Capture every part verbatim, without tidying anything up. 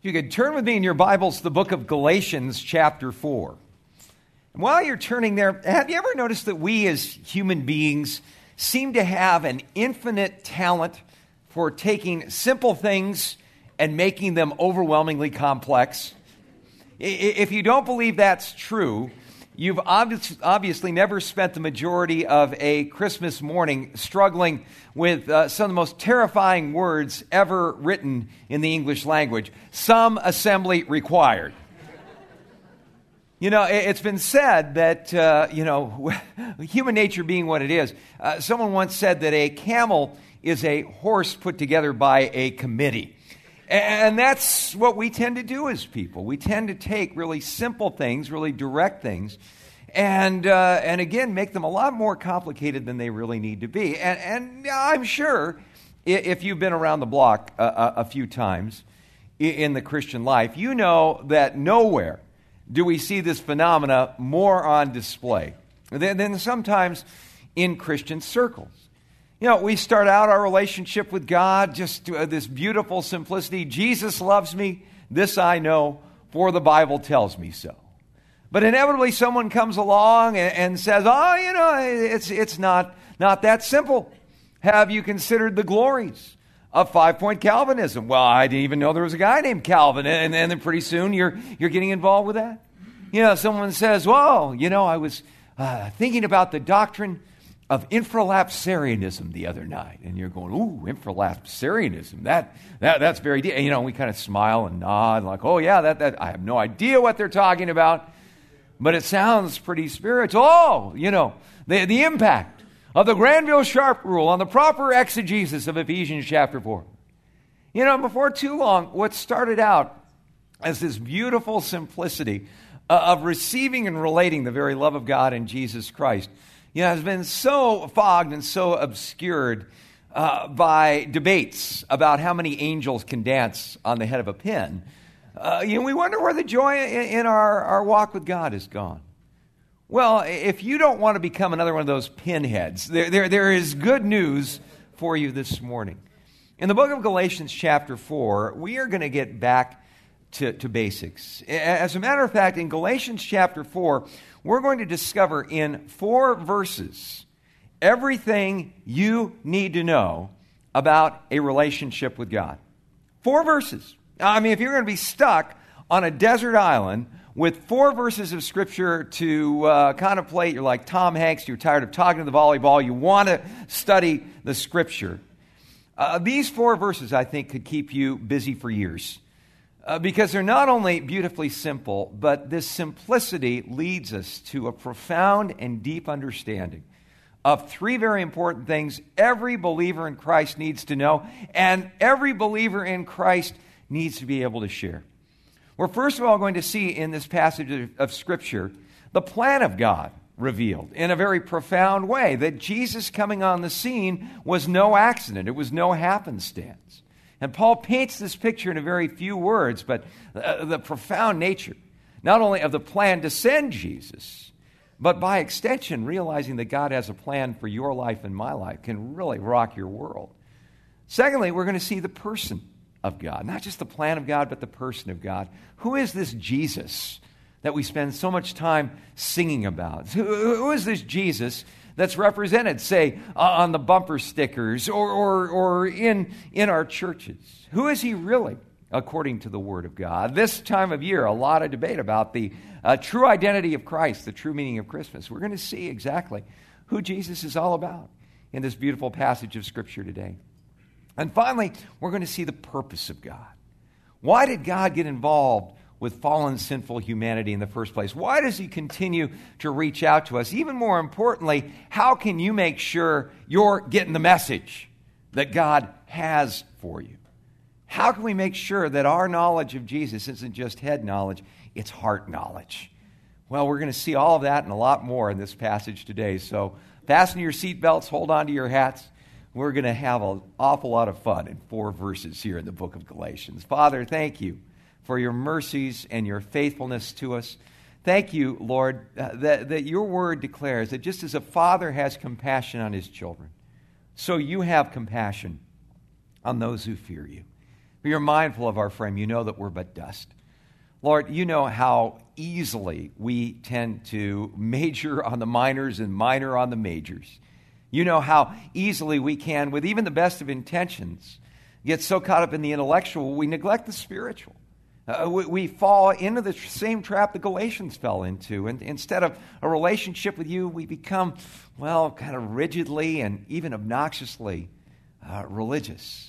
If you could turn with me in your Bibles to the book of Galatians chapter four. And while you're turning there, have you ever noticed that we as human beings seem to have an infinite talent for taking simple things and making them overwhelmingly complex? If you don't believe that's true, you've obvious, obviously never spent the majority of a Christmas morning struggling with uh, some of the most terrifying words ever written in the English language. Some assembly required. You know, it's been said that, uh, you know, human nature being what it is, uh, someone once said that a camel is a horse put together by a committee. And that's what we tend to do as people. We tend to take really simple things, really direct things, and uh, and again, make them a lot more complicated than they really need to be. And, and I'm sure if you've been around the block a, a few times in the Christian life, you know that nowhere do we see this phenomena more on display than, than sometimes in Christian circles. You know, we start out our relationship with God, just uh, this beautiful simplicity. Jesus loves me, this I know, for the Bible tells me so. But inevitably someone comes along and, and says, oh, you know, it's it's not, not that simple. Have you considered the glories of five-point Calvinism? Well, I didn't even know there was a guy named Calvin. And, and then pretty soon you're you're getting involved with that. You know, someone says, well, you know, I was uh, thinking about the doctrine of infralapsarianism the other night. And you're going, ooh, infralapsarianism, that, that that's very deep. And, you know, we kind of smile and nod like, oh, yeah, that that I have no idea what they're talking about, but it sounds pretty spiritual. Oh, you know, the, the impact of the Granville Sharp rule on the proper exegesis of Ephesians chapter four. You know, before too long, what started out as this beautiful simplicity uh, of receiving and relating the very love of God in Jesus Christ, you know, has been so fogged and so obscured uh, by debates about how many angels can dance on the head of a pin. Uh, you know, we wonder where the joy in, in our, our walk with God is gone. Well, if you don't want to become another one of those pinheads, there, there, there is good news for you this morning. In the book of Galatians chapter four, we are going to get back to, to basics. As a matter of fact, in Galatians chapter four, we're going to discover in four verses everything you need to know about a relationship with God. Four verses. I mean, if you're going to be stuck on a desert island with four verses of Scripture to uh, contemplate, you're like Tom Hanks, you're tired of talking to the volleyball, you want to study the Scripture. Uh, these four verses, I think, could keep you busy for years. Uh, because they're not only beautifully simple, but this simplicity leads us to a profound and deep understanding of three very important things every believer in Christ needs to know, and every believer in Christ needs to be able to share. We're first of all going to see in this passage of, of Scripture the plan of God revealed in a very profound way, that Jesus coming on the scene was no accident. It was no happenstance. And Paul paints this picture in a very few words, but uh, the profound nature, not only of the plan to send Jesus, but by extension, realizing that God has a plan for your life and my life can really rock your world. Secondly, we're going to see the person of God, not just the plan of God, but the person of God. Who is this Jesus that we spend so much time singing about? Who, who is this Jesus that's represented, say, uh, on the bumper stickers or, or, or in, in our churches? Who is he really, according to the Word of God? This time of year, a lot of debate about the uh, true identity of Christ, the true meaning of Christmas. We're going to see exactly who Jesus is all about in this beautiful passage of Scripture today. And finally, we're going to see the purpose of God. Why did God get involved with fallen, sinful humanity in the first place? Why does he continue to reach out to us? Even more importantly, how can you make sure you're getting the message that God has for you? How can we make sure that our knowledge of Jesus isn't just head knowledge, it's heart knowledge? Well, we're going to see all of that and a lot more in this passage today. So fasten your seatbelts, hold on to your hats. We're going to have an awful lot of fun in four verses here in the book of Galatians. Father, thank you for your mercies and your faithfulness to us. Thank you, Lord, uh, that, that your word declares that just as a father has compassion on his children, so you have compassion on those who fear you. For you're mindful of our frame. You know that we're but dust. Lord, you know how easily we tend to major on the minors and minor on the majors. You know how easily we can, with even the best of intentions, get so caught up in the intellectual, we neglect the spiritual. Uh, we, we fall into the same trap the Galatians fell into. And instead of a relationship with you, we become, well, kind of rigidly and even obnoxiously uh, religious.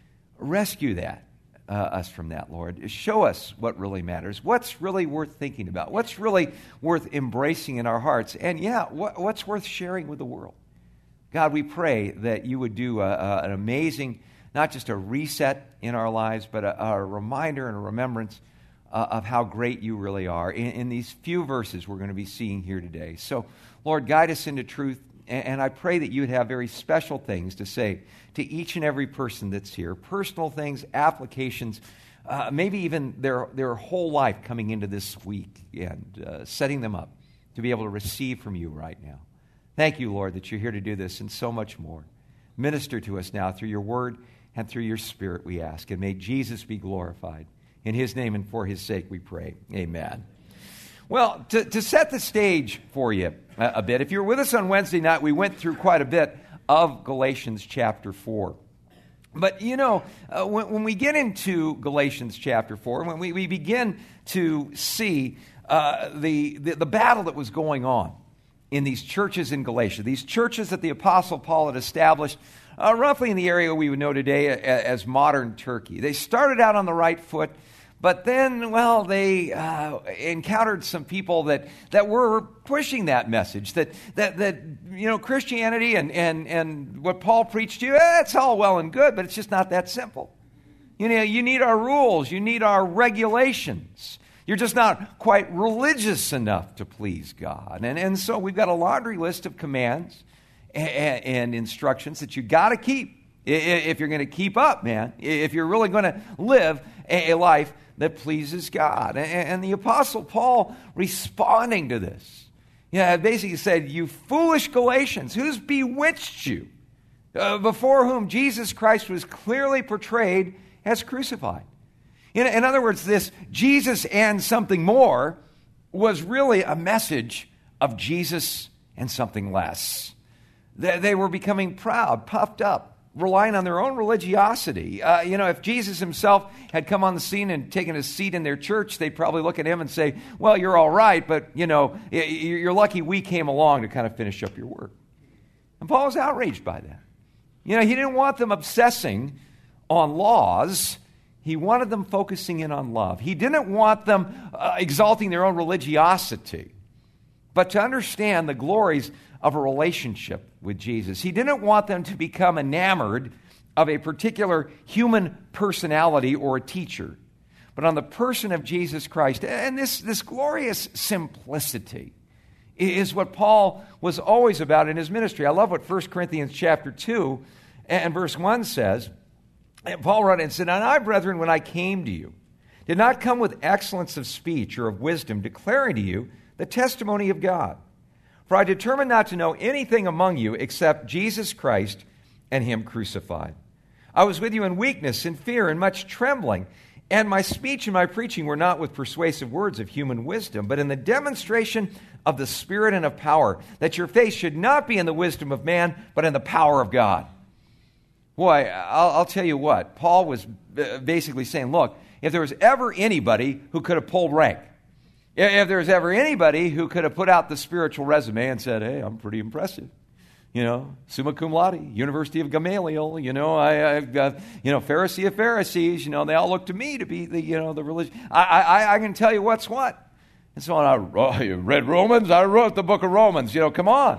Rescue that, uh, us from that, Lord. Show us what really matters. What's really worth thinking about? What's really worth embracing in our hearts? And yeah, what, what's worth sharing with the world? God, we pray that you would do a, a, an amazing, not just a reset in our lives, but a, a reminder and a remembrance uh, of how great you really are in, in these few verses we're going to be seeing here today. So, Lord, guide us into truth, and, and I pray that you would have very special things to say to each and every person that's here, personal things, applications, uh, maybe even their, their whole life coming into this week and uh, setting them up to be able to receive from you right now. Thank you, Lord, that you're here to do this and so much more. Minister to us now through your word and through your Spirit, we ask. And may Jesus be glorified. In his name and for his sake we pray. Amen. Well, to, to set the stage for you a, a bit, if you were with us on Wednesday night, we went through quite a bit of Galatians chapter four. But, you know, uh, when, when we get into Galatians chapter four, when we, we begin to see uh, the, the, the battle that was going on in these churches in Galatia, these churches that the Apostle Paul had established uh, roughly in the area we would know today as modern Turkey. They started out on the right foot, but then, well, they uh, encountered some people that, that were pushing that message, that, that, that you know, Christianity and, and, and what Paul preached to you, eh, it's all well and good, but it's just not that simple. You know, you need our rules, you need our regulations. You're just not quite religious enough to please God. And, and so we've got a laundry list of commands and, and instructions that you got to keep if you're going to keep up, man, if you're really going to live a life that pleases God. And, and the Apostle Paul responding to this, yeah, basically said, you foolish Galatians, who's bewitched you, uh, before whom Jesus Christ was clearly portrayed as crucified. In, in other words, this Jesus and something more was really a message of Jesus and something less. They, they were becoming proud, puffed up, relying on their own religiosity. Uh, you know, if Jesus himself had come on the scene and taken a seat in their church, they'd probably look at him and say, well, you're all right, but, you know, you're lucky we came along to kind of finish up your work. And Paul was outraged by that. You know, he didn't want them obsessing on laws. He wanted them focusing in on love. He didn't want them uh, exalting their own religiosity, but to understand the glories of a relationship with Jesus. He didn't want them to become enamored of a particular human personality or a teacher, but on the person of Jesus Christ. And this, this glorious simplicity is what Paul was always about in his ministry. I love what First Corinthians chapter two and verse one says. And Paul wrote and said, and I, brethren, when I came to you, did not come with excellence of speech or of wisdom, declaring to you the testimony of God. For I determined not to know anything among you except Jesus Christ and him crucified. I was with you in weakness, in fear, and much trembling. And my speech and my preaching were not with persuasive words of human wisdom, but in the demonstration of the Spirit and of power, that your faith should not be in the wisdom of man, but in the power of God. Boy, I'll, I'll tell you what, Paul was basically saying, look, if there was ever anybody who could have pulled rank, if there was ever anybody who could have put out the spiritual resume and said, hey, I'm pretty impressive. You know, summa cum laude, University of Gamaliel, you know, I, I've got, you know, Pharisee of Pharisees, you know, they all look to me to be the, you know, the religion. I, I, I can tell you what's what. And so I oh, you read Romans, I wrote the book of Romans, you know, come on.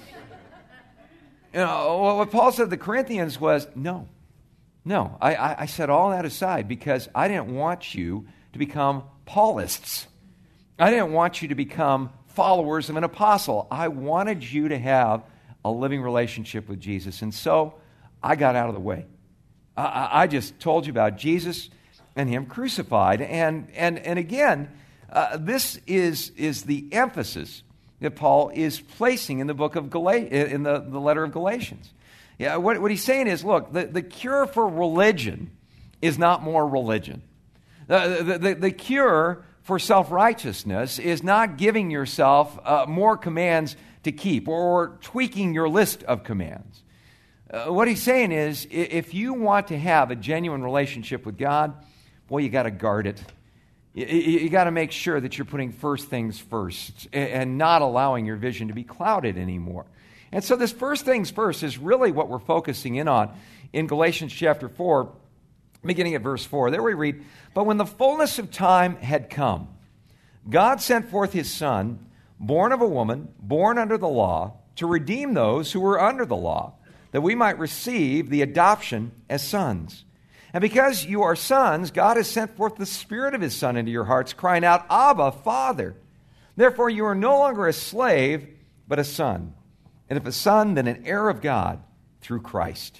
You know, what Paul said to the Corinthians was, no, no, I, I, I set all that aside because I didn't want you to become Paulists. I didn't want you to become followers of an apostle. I wanted you to have a living relationship with Jesus. And so I got out of the way. I, I just told you about Jesus and him crucified. And and and again, uh, this is, is the emphasis that Paul is placing in the book of Gal- in the, the letter of Galatians. Yeah, what, what he's saying is, look, the, the cure for religion is not more religion. The, the, the, the cure for self-righteousness is not giving yourself uh, more commands to keep or tweaking your list of commands. Uh, what he's saying is, if you want to have a genuine relationship with God, boy, you got to guard it. You, you, you got to make sure that you're putting first things first and, and not allowing your vision to be clouded anymore. And so this first things first is really what we're focusing in on in Galatians chapter four, beginning at verse four. There we read, "But when the fullness of time had come, God sent forth his Son, born of a woman, born under the law, to redeem those who were under the law, that we might receive the adoption as sons. And because you are sons, God has sent forth the Spirit of his Son into your hearts, crying out, 'Abba, Father.' Therefore you are no longer a slave, but a son. And if a son, then an heir of God through Christ."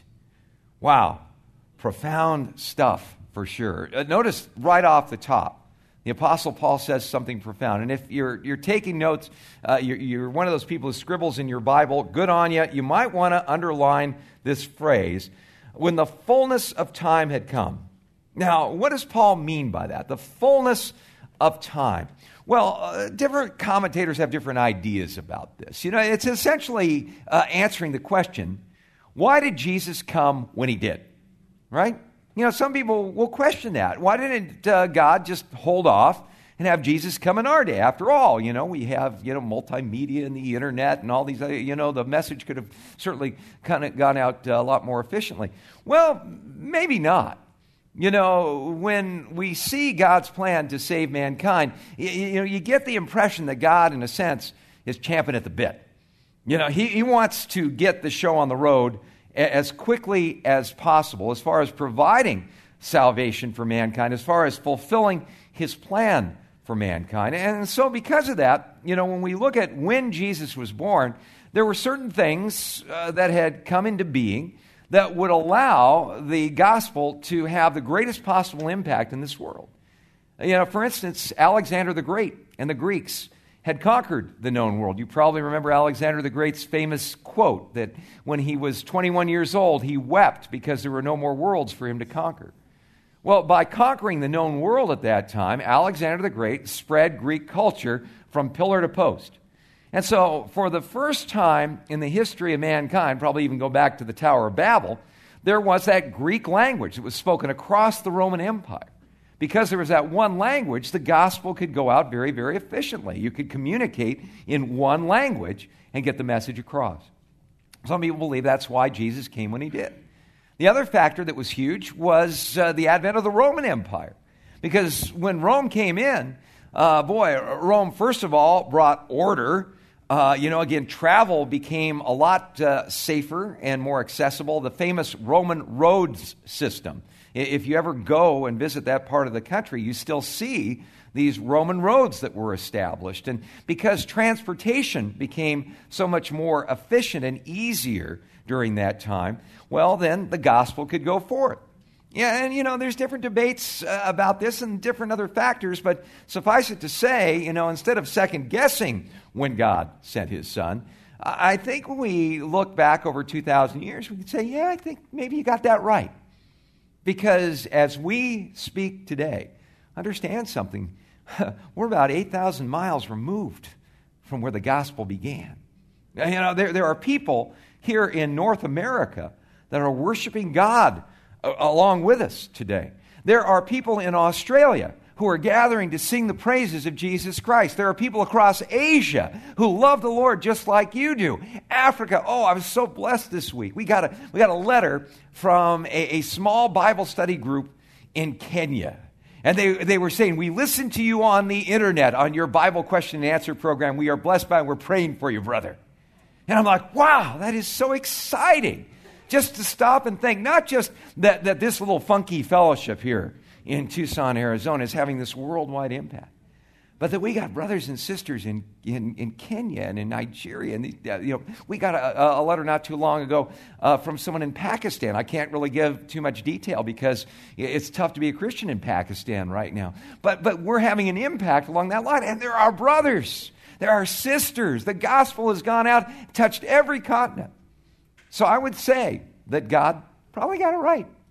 Wow, profound stuff for sure. Uh, notice right off the top, the Apostle Paul says something profound. And if you're you're taking notes, uh, you're, you're one of those people who scribbles in your Bible, good on you. You might want to underline this phrase, "when the fullness of time had come." Now, what does Paul mean by that? The fullness of time. Well, uh, different commentators have different ideas about this. You know, it's essentially uh, answering the question, why did Jesus come when he did? Right? You know, some people will question that. Why didn't uh, God just hold off and have Jesus come in our day? After all, you know, we have, you know, multimedia and the internet and all these, uh, you know, the message could have certainly kind of gone out uh, a lot more efficiently. Well, maybe not. You know, when we see God's plan to save mankind, you, you know, you get the impression that God, in a sense, is champing at the bit. You know, he, he wants to get the show on the road as quickly as possible, as far as providing salvation for mankind, as far as fulfilling his plan for mankind. And so because of that, you know, when we look at when Jesus was born, there were certain things uh, that had come into being that would allow the gospel to have the greatest possible impact in this world. You know, for instance, Alexander the Great and the Greeks had conquered the known world. You probably remember Alexander the Great's famous quote that when he was twenty-one years old, he wept because there were no more worlds for him to conquer. Well, by conquering the known world at that time, Alexander the Great spread Greek culture from pillar to post. And so, for the first time in the history of mankind, probably even go back to the Tower of Babel, there was that Greek language that was spoken across the Roman Empire. Because there was that one language, the gospel could go out very, very efficiently. You could communicate in one language and get the message across. Some people believe that's why Jesus came when he did. The other factor that was huge was uh, the advent of the Roman Empire. Because when Rome came in, uh, boy, Rome, first of all, brought order. Uh, you know, again, travel became a lot uh, safer and more accessible. The famous Roman roads system. If you ever go and visit that part of the country, you still see these Roman roads that were established. And because transportation became so much more efficient and easier during that time, well, then the gospel could go forth. Yeah, and you know, there's different debates uh, about this and different other factors, but suffice it to say, you know, instead of second guessing when God sent his Son, I think when we look back over two thousand years, we can say, yeah, I think maybe you got that right. Because as we speak today, understand something, we're about eight thousand miles removed from where the gospel began. You know, there, there are people here in North America that are worshiping God along with us today. There are people in Australia who are gathering to sing the praises of Jesus Christ. There are people across Asia who love the Lord just like you do. Africa, oh, I was so blessed this week. We got a, we got a letter from a, a small Bible study group in Kenya. And they, they were saying, we listened to you on the internet, on your Bible question and answer program. We are blessed by it. We're praying for you, brother. And I'm like, wow, that is so exciting. Just to stop and think, not just that, that this little funky fellowship here in Tucson, Arizona is having this worldwide impact, but that we got brothers and sisters in, in, in Kenya and in Nigeria. And uh, you know, we got a, a letter not too long ago uh, from someone in Pakistan. I can't really give too much detail because it's tough to be a Christian in Pakistan right now. But, but we're having an impact along that line, and there are brothers. There are sisters. The gospel has gone out, touched every continent. So I would say that God probably got it right.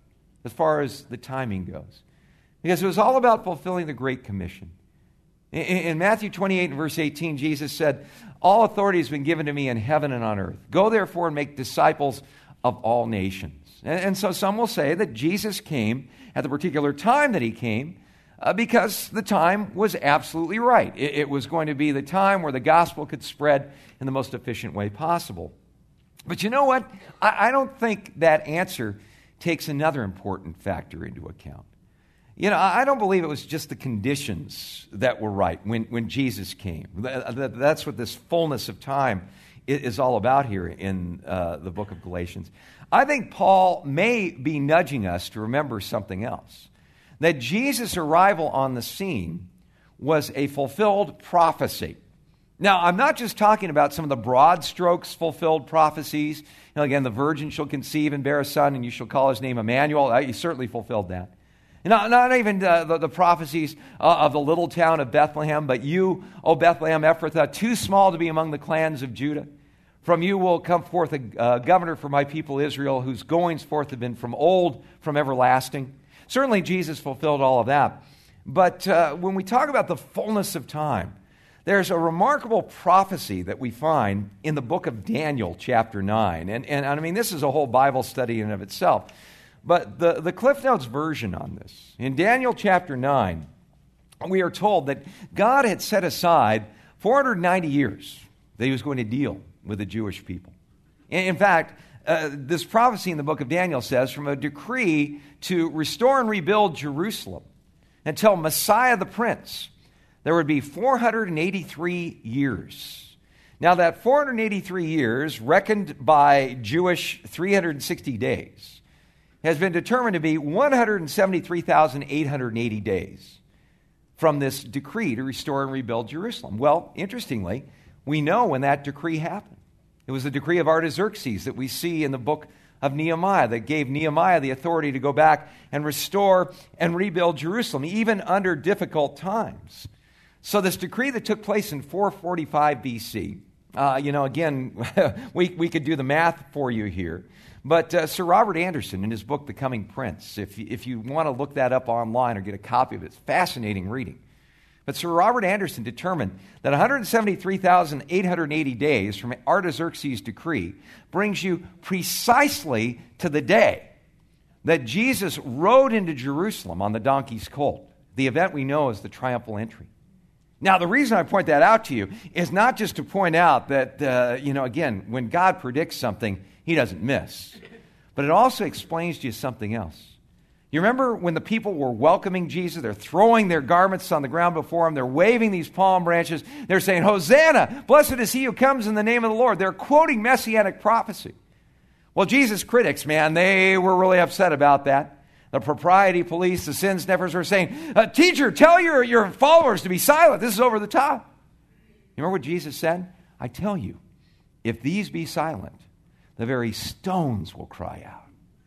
as far as the timing goes. Because it was all about fulfilling the Great Commission. In, in Matthew twenty-eight and verse eighteen, Jesus said, all authority has been given to me in heaven and on earth. Go therefore and make disciples of all nations. And, and so some will say that Jesus came at the particular time that he came uh, because the time was absolutely right. It, it was going to be the time where the gospel could spread in the most efficient way possible. But you know what? I, I don't think that answer takes another important factor into account. You know, I don't believe it was just the conditions that were right when, when Jesus came. That's what this fullness of time is all about here in uh, the book of Galatians. I think Paul may be nudging us to remember something else. That Jesus' arrival on the scene was a fulfilled prophecy. Now, I'm not just talking about some of the broad strokes fulfilled prophecies. You know, again, the virgin shall conceive and bear a son, and you shall call his name Emmanuel. He certainly fulfilled that. Not, not even uh, the, the prophecies uh, of the little town of Bethlehem, but you, O Bethlehem Ephrathah, too small to be among the clans of Judah. From you will come forth a uh, governor for my people Israel, whose goings forth have been from old, from everlasting. Certainly Jesus fulfilled all of that. But uh, when we talk about the fullness of time, there's a remarkable prophecy that we find in the book of Daniel, chapter nine. And, and I mean, this is a whole Bible study in and of itself. But the, the Cliff Notes version on this, in Daniel chapter nine, we are told that God had set aside four hundred ninety years that he was going to deal with the Jewish people. In, in fact, uh, this prophecy in the book of Daniel says, from a decree to restore and rebuild Jerusalem until Messiah the Prince, there would be four hundred eighty-three years. Now that four hundred eighty-three years, reckoned by Jewish three hundred sixty days, has been determined to be one hundred seventy-three thousand eight hundred eighty days from this decree to restore and rebuild Jerusalem. Well, interestingly, we know when that decree happened. It was the decree of Artaxerxes that we see in the book of Nehemiah that gave Nehemiah the authority to go back and restore and rebuild Jerusalem, even under difficult times. So this decree that took place in four forty-five B C, uh, you know, again, we, we could do the math for you here. But uh, Sir Robert Anderson, in his book, The Coming Prince, if you, if you want to look that up online or get a copy of it, it's fascinating reading. But Sir Robert Anderson determined that one hundred seventy-three thousand eight hundred eighty days from Artaxerxes' decree brings you precisely to the day that Jesus rode into Jerusalem on the donkey's colt, the event we know as the triumphal entry. Now, the reason I point that out to you is not just to point out that, uh, you know, again, when God predicts something, he doesn't miss. But it also explains to you something else. You remember when the people were welcoming Jesus? They're throwing their garments on the ground before him. They're waving these palm branches. They're saying, Hosanna, blessed is he who comes in the name of the Lord. They're quoting messianic prophecy. Well, Jesus' critics, man, they were really upset about that. The propriety police, the sin sniffers were saying, uh, teacher, tell your, your followers to be silent. This is over the top. You remember what Jesus said? I tell you, if these be silent, the very stones will cry out.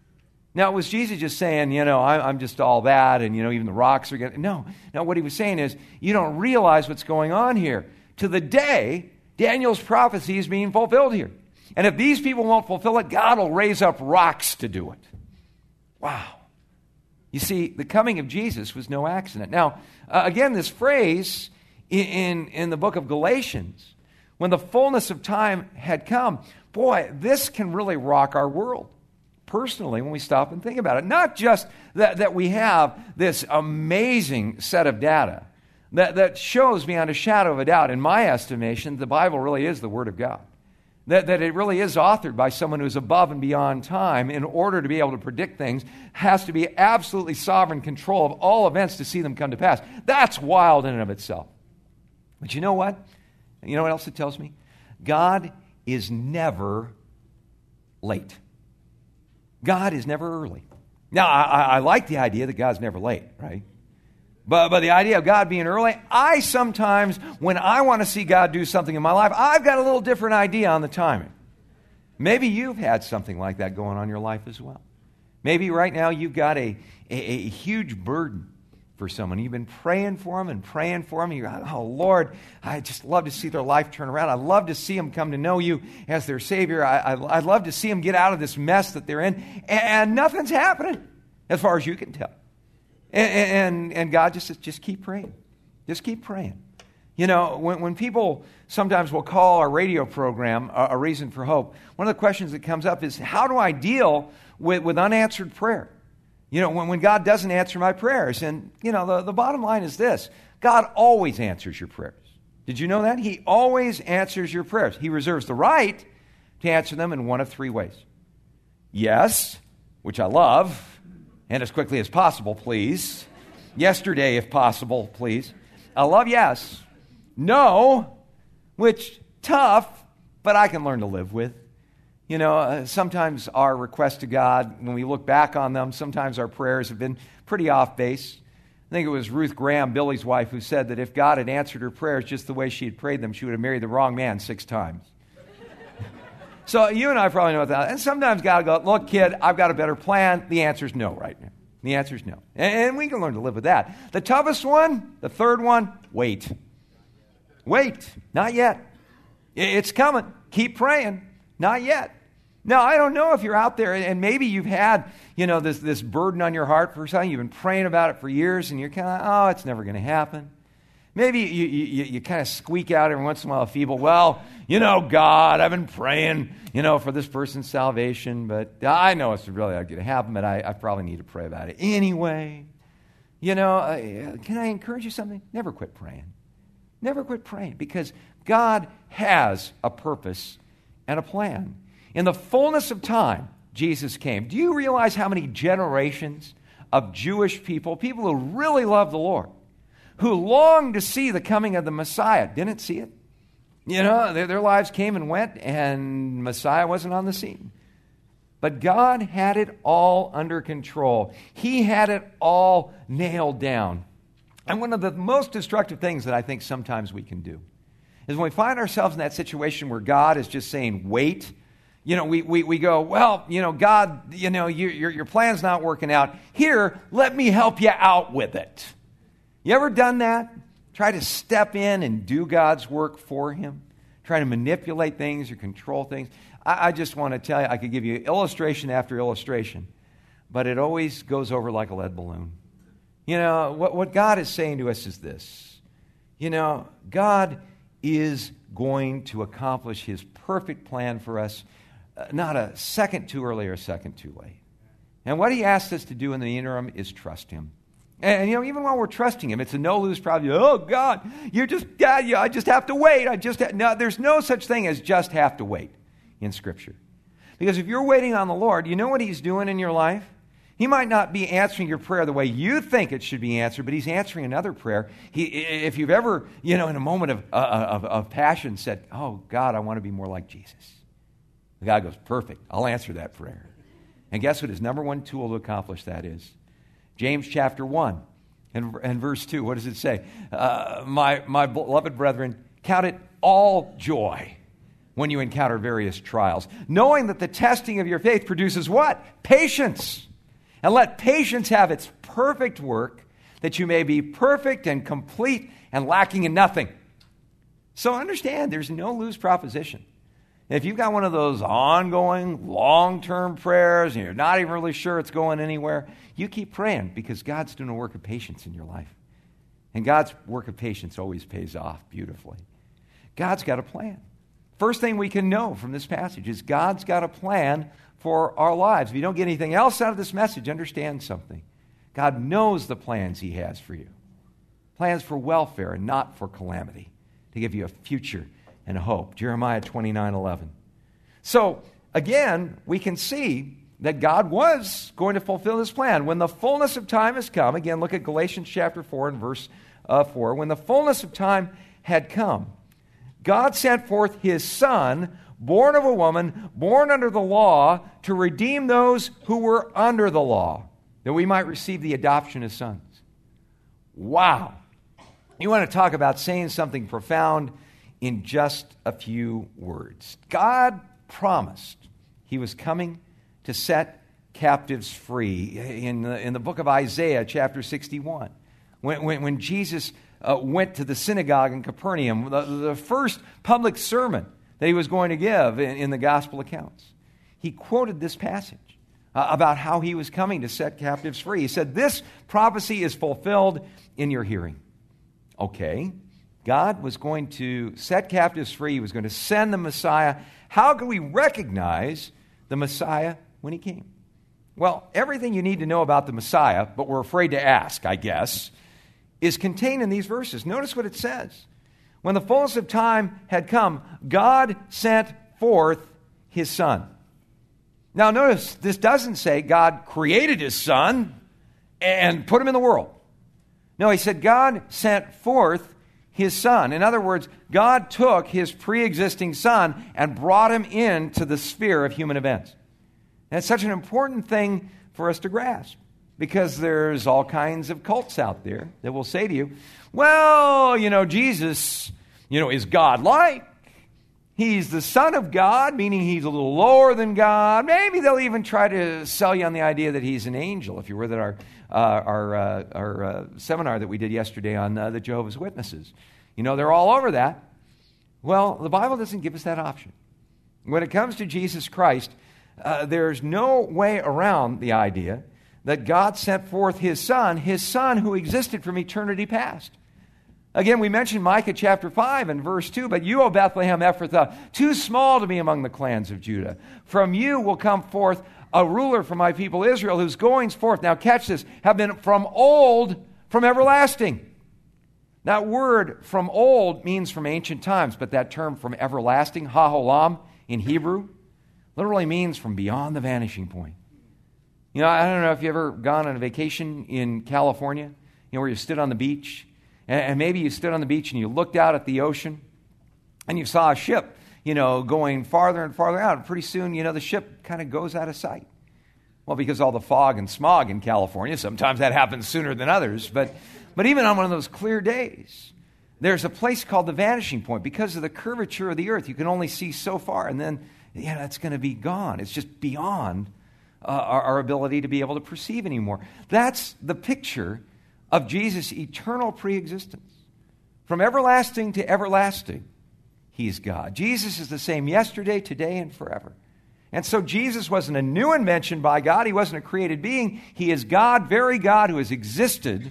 Now, was Jesus just saying, you know, I'm just all that, and, you know, even the rocks are getting... No, no, what he was saying is, you don't realize what's going on here. To the day, Daniel's prophecy is being fulfilled here. And if these people won't fulfill it, God will raise up rocks to do it. Wow. You see, the coming of Jesus was no accident. Now, uh, again, this phrase in, in, in the book of Galatians, when the fullness of time had come, boy, this can really rock our world personally when we stop and think about it. Not just that, that we have this amazing set of data that, that shows beyond a shadow of a doubt, in my estimation, the Bible really is the Word of God. That, that it really is authored by someone who's above and beyond time in order to be able to predict things, has to be absolutely sovereign control of all events to see them come to pass. That's wild in and of itself. But you know what? You know what else it tells me? God is never late. God is never early. Now, I, I like the idea that God's never late, right? But, but the idea of God being early, I sometimes, when I want to see God do something in my life, I've got a little different idea on the timing. Maybe you've had something like that going on in your life as well. Maybe right now you've got a, a, a huge burden for someone. You've been praying for them and praying for them. You're like, oh, Lord, I just love to see their life turn around. I'd love to see them come to know you as their Savior. I, I, I'd love to see them get out of this mess that they're in. And, and nothing's happening. as far as you can tell. And, and, and God just says, just keep praying. Just keep praying. You know, when, when people sometimes will call our radio program a, a Reason for Hope, one of the questions that comes up is, how do I deal with, with unanswered prayer? You know, when, when God doesn't answer my prayers. And, you know, the, the bottom line is this. God always answers your prayers. Did you know that? He always answers your prayers. He reserves the right to answer them in one of three ways. Yes, which I love, and as quickly as possible, please. Yesterday, if possible, please. I love yes. No, which tough, but I can learn to live with. You know, uh, sometimes our requests to God, when we look back on them, sometimes our prayers have been pretty off base. I think it was Ruth Graham, Billy's wife, who said that if God had answered her prayers just the way she had prayed them, she would have married the wrong man six times. So you and I probably know that. And sometimes God will go, look, kid, I've got a better plan. The answer is no right now. The answer is no. And, and we can learn to live with that. The toughest one, the third one, wait. Wait. Not yet. It's coming. Keep praying. Not yet. Now, I don't know if you're out there and maybe you've had, you know, this, this burden on your heart for something. You've been praying about it for years and you're kind of, oh, it's never going to happen. Maybe you, you, you kind of squeak out every once in a while a feeble, well, you know, God, I've been praying, you know, for this person's salvation, but I know it's really not going to happen, but I, I probably need to pray about it anyway. You know, uh, can I encourage you something? Never quit praying. Never quit praying because God has a purpose and a plan. In the fullness of time, Jesus came. Do you realize how many generations of Jewish people, people who really love the Lord, who longed to see the coming of the Messiah, didn't see it? You know, their, their lives came and went, and Messiah wasn't on the scene. But God had it all under control. He had it all nailed down. And one of the most destructive things that I think sometimes we can do is when we find ourselves in that situation where God is just saying, wait, you know, we, we, we go, well, you know, God, you know, you, your, your plan's not working out. Here, let me help you out with it. You ever done that? Try to step in and do God's work for Him? Try to manipulate things or control things? I, I just want to tell you, I could give you illustration after illustration, but it always goes over like a lead balloon. You know, what, what God is saying to us is this. You know, God is going to accomplish His perfect plan for us, uh, not a second too early or a second too late. And what He asks us to do in the interim is trust Him. And, you know, even while we're trusting Him, it's a no-lose problem. Oh, God, you're just, God, you, I just have to wait. I just ha-. No, there's no such thing as just have to wait in Scripture. Because if you're waiting on the Lord, you know what He's doing in your life? He might not be answering your prayer the way you think it should be answered, but He's answering another prayer. He, if you've ever, you know, in a moment of, uh, of, of passion said, oh, God, I want to be more like Jesus. God goes, perfect, I'll answer that prayer. And guess what His number one tool to accomplish that is? James chapter one and, and verse two, what does it say? Uh, my, my beloved brethren, count it all joy when you encounter various trials, knowing that the testing of your faith produces what? Patience. And let patience have its perfect work, that you may be perfect and complete and lacking in nothing. So understand, there's no lose proposition. If you've got one of those ongoing, long-term prayers, and you're not even really sure it's going anywhere, you keep praying because God's doing a work of patience in your life. And God's work of patience always pays off beautifully. God's got a plan. First thing we can know from this passage is God's got a plan for our lives. If you don't get anything else out of this message, understand something. God knows the plans He has for you. Plans for welfare and not for calamity, to give you a future and a hope. Jeremiah twenty-nine eleven. So, again, we can see that God was going to fulfill His plan. When the fullness of time has come, again, look at Galatians chapter four and verse uh, four. When the fullness of time had come, God sent forth His Son, born of a woman, born under the law, to redeem those who were under the law, that we might receive the adoption as sons. Wow. You want to talk about saying something profound in just a few words. God promised He was coming to set captives free. In the, in the book of Isaiah, chapter sixty-one, when, when, when Jesus uh, went to the synagogue in Capernaum, the, the first public sermon that He was going to give in, in the gospel accounts, He quoted this passage uh, about how he was coming to set captives free. He said, this prophecy is fulfilled in your hearing. Okay, God was going to set captives free. He was going to send the Messiah. How can we recognize the Messiah when he came? Well, everything you need to know about the Messiah, but we're afraid to ask, I guess, is contained in these verses. Notice what it says. When the fullness of time had come, God sent forth his Son. Now notice, this doesn't say God created his Son and put him in the world. No, he said God sent forth his Son. In other words, God took his pre-existing Son and brought him into the sphere of human events. And it's such an important thing for us to grasp, because there's all kinds of cults out there that will say to you, well, you know, Jesus, you know, is God-like. He's the Son of God, meaning he's a little lower than God. Maybe they'll even try to sell you on the idea that he's an angel. If you were at our uh, our, uh, our uh, seminar that we did yesterday on uh, the Jehovah's Witnesses, you know, they're all over that. Well, the Bible doesn't give us that option. When it comes to Jesus Christ, uh, there's no way around the idea that God sent forth his Son, his Son who existed from eternity past. Again, we mentioned Micah chapter five and verse two, but you, O Bethlehem Ephrathah, too small to be among the clans of Judah. From you will come forth a ruler for my people Israel, whose goings forth, now catch this, have been from old, from everlasting. That word from old means from ancient times, but that term from everlasting, ha-olam, in Hebrew, literally means from beyond the vanishing point. You know, I don't know if you've ever gone on a vacation in California, you know, where you stood on the beach, and, and maybe you stood on the beach and you looked out at the ocean, and you saw a ship, you know, going farther and farther out. And pretty soon, you know, the ship kind of goes out of sight. Well, because all the fog and smog in California, sometimes that happens sooner than others, but, but even on one of those clear days, there's a place called the vanishing point. Because of the curvature of the earth, you can only see so far, and then, yeah, it's going to be gone. It's just beyond uh, our, our ability to be able to perceive anymore. That's the picture of Jesus' eternal preexistence. From everlasting to everlasting, he's God. Jesus is the same yesterday, today, and forever. And so Jesus wasn't a new invention by God. He wasn't a created being. He is God, very God, who has existed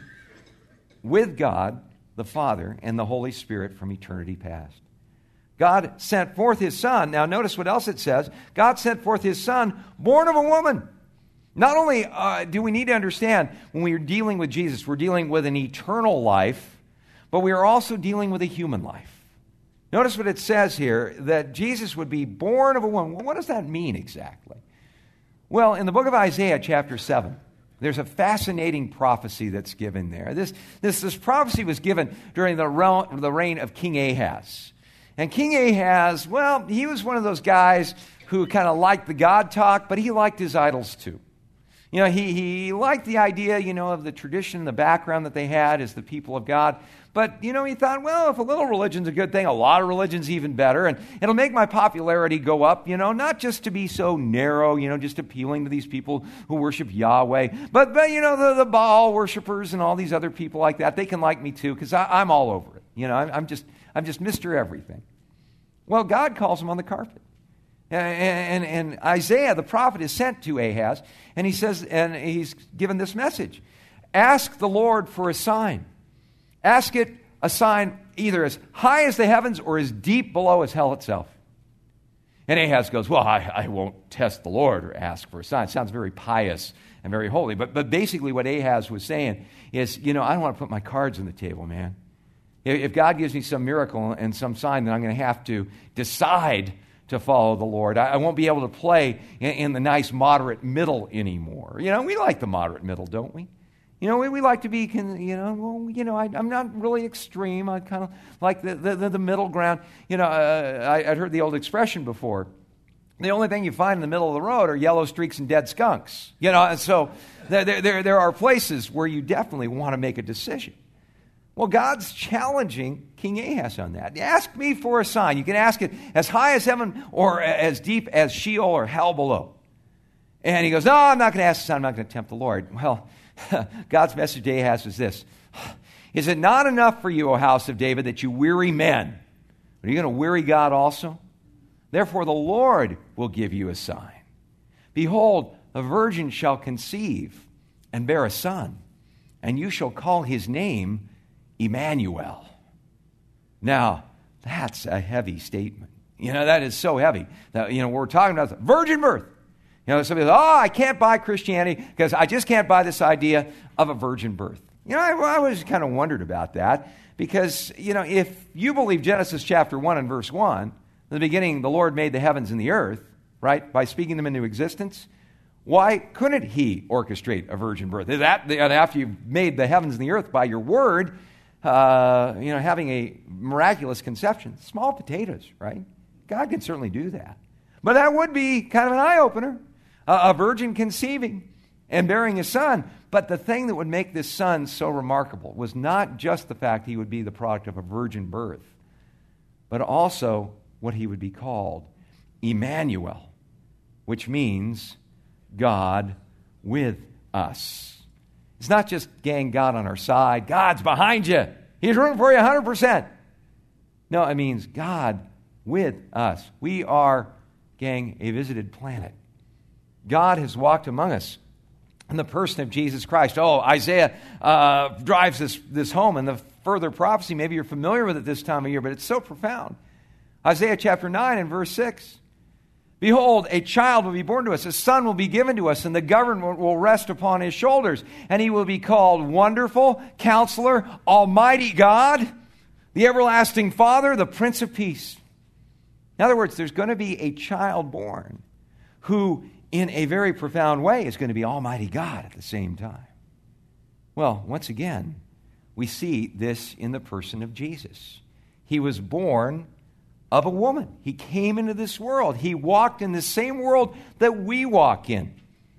with God, the Father, and the Holy Spirit from eternity past. God sent forth his Son. Now notice what else it says. God sent forth his Son, born of a woman. Not only uh, do we need to understand when we are dealing with Jesus, we're dealing with an eternal life, but we are also dealing with a human life. Notice what it says here, that Jesus would be born of a woman. Well, what does that mean exactly? Well, in the book of Isaiah, chapter seven, there's a fascinating prophecy that's given there. This, this, this prophecy was given during the, realm, the reign of King Ahaz. And King Ahaz, well, he was one of those guys who kind of liked the God talk, but he liked his idols too. You know, he, he liked the idea, you know, of the tradition, the background that they had as the people of God. But, you know, he thought, well, if a little religion's a good thing, a lot of religion's even better. And it'll make my popularity go up, you know, not just to be so narrow, you know, just appealing to these people who worship Yahweh. But, but you know, the, the Baal worshipers and all these other people like that, they can like me too, because I'm all over it. You know, I'm, I'm just I'm just Mister Everything. Well, God calls him on the carpet. And, and, and Isaiah, the prophet, is sent to Ahaz, and he says, and he's given this message. Ask the Lord for a sign. Ask it a sign either as high as the heavens or as deep below as hell itself. And Ahaz goes, well, I, I won't test the Lord or ask for a sign. It sounds very pious and very holy. But, but basically what Ahaz was saying is, you know, I don't want to put my cards on the table, man. If God gives me some miracle and some sign, then I'm going to have to decide to follow the Lord. I, I won't be able to play in, in the nice moderate middle anymore. You know, we like the moderate middle, don't we? You know, we, we like to be, you know, well, you know, I, I'm not really extreme. I kind of like the, the, the middle ground. You know, uh, I, I'd heard the old expression before. The only thing you find in the middle of the road are yellow streaks and dead skunks. You know, and so there, there, there are places where you definitely want to make a decision. Well, God's challenging King Ahaz on that. Ask me for a sign. You can ask it as high as heaven or as deep as Sheol or hell below. And he goes, no, I'm not going to ask a sign. I'm not going to tempt the Lord. Well, God's message to Ahaz is this. Is it not enough for you, O house of David, that you weary men? Are you going to weary God also? Therefore, the Lord will give you a sign. Behold, a virgin shall conceive and bear a son, and you shall call his name Emmanuel. Now, that's a heavy statement. You know, that is so heavy. Now, you know, we're talking about the virgin birth. You know, somebody says, oh, I can't buy Christianity because I just can't buy this idea of a virgin birth. You know, I, I always kind of wondered about that because, you know, if you believe Genesis chapter one and verse one, in the beginning the Lord made the heavens and the earth, right, by speaking them into existence, why couldn't he orchestrate a virgin birth? That, after you've made the heavens and the earth by your word, uh, you know, having a miraculous conception, small potatoes, right? God can certainly do that. But that would be kind of an eye-opener, uh, a virgin conceiving and bearing a son. But the thing that would make this son so remarkable was not just the fact he would be the product of a virgin birth, but also what he would be called, Emmanuel, which means God with us. It's not just, gang, God on our side. God's behind you. He's rooting for you one hundred percent. No, it means God with us. We are, gang, a visited planet. God has walked among us in the person of Jesus Christ. Oh, Isaiah uh, drives this, this home in the further prophecy. Maybe you're familiar with it this time of year, but it's so profound. Isaiah chapter nine and verse six. Behold, a child will be born to us, a son will be given to us, and the government will rest upon his shoulders, and he will be called Wonderful, Counselor, Almighty God, the Everlasting Father, the Prince of Peace. In other words, there's going to be a child born who, in a very profound way, is going to be Almighty God at the same time. Well, once again, we see this in the person of Jesus. He was born of a woman. He came into this world. He walked in the same world that we walk in.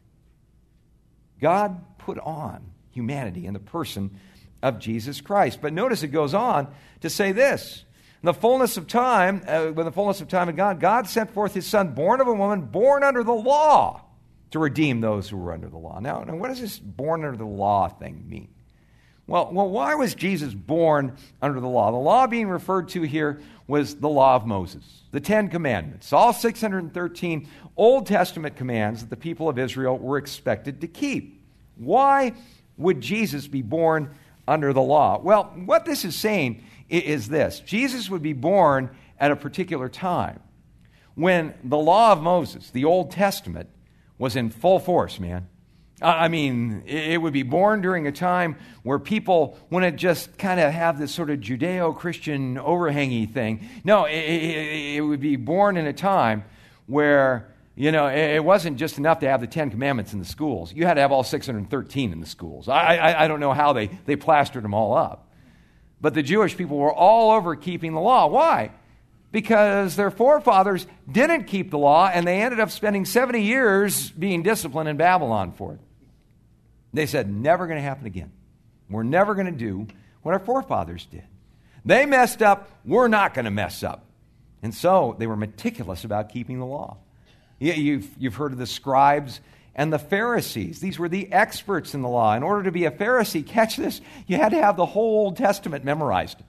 God put on humanity in the person of Jesus Christ. But notice it goes on to say this. In the fullness of time, uh, when the fullness of time had gone, God sent forth his son, born of a woman, born under the law, to redeem those who were under the law. Now, now what does this born under the law thing mean? Well, well, why was Jesus born under the law? The law being referred to here was the law of Moses, the Ten Commandments, all six hundred thirteen Old Testament commands that the people of Israel were expected to keep. Why would Jesus be born under the law? Well, what this is saying is this. Jesus would be born at a particular time when the law of Moses, the Old Testament, was in full force, man. I mean, it would be born during a time where people wouldn't just kind of have this sort of Judeo-Christian overhangy thing. No, it, it, it would be born in a time where, you know, it wasn't just enough to have the Ten Commandments in the schools. You had to have all six hundred thirteen in the schools. I, I, I don't know how they, they plastered them all up. But the Jewish people were all over keeping the law. Why? Because their forefathers didn't keep the law, and they ended up spending seventy years being disciplined in Babylon for it. They said, never going to happen again. We're never going to do what our forefathers did. They messed up. We're not going to mess up. And so they were meticulous about keeping the law. You've, you've heard of the scribes and the Pharisees. These were the experts in the law. In order to be a Pharisee, catch this, you had to have the whole Old Testament memorized.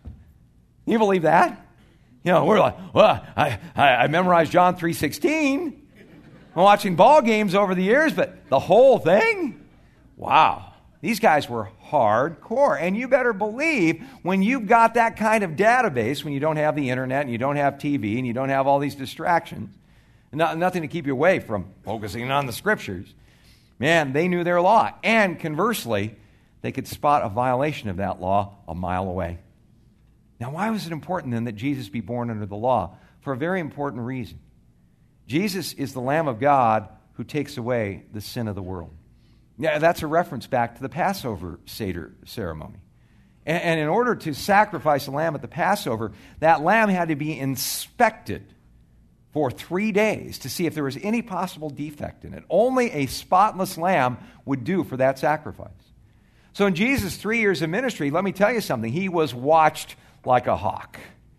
You believe that? You know, we're like, well, I, I, I memorized John three sixteen. I'm watching ball games over the years, but the whole thing? Wow. These guys were hardcore. And you better believe when you've got that kind of database, when you don't have the internet and you don't have T V and you don't have all these distractions, not, nothing to keep you away from focusing on the Scriptures, man, they knew their law. And conversely, they could spot a violation of that law a mile away. Now, why was it important then that Jesus be born under the law? For a very important reason. Jesus is the Lamb of God who takes away the sin of the world. Yeah, that's a reference back to the Passover Seder ceremony. And, and in order to sacrifice a lamb at the Passover, that lamb had to be inspected for three days to see if there was any possible defect in it. Only a spotless lamb would do for that sacrifice. So in Jesus' three years of ministry, let me tell you something, he was watched like a hawk.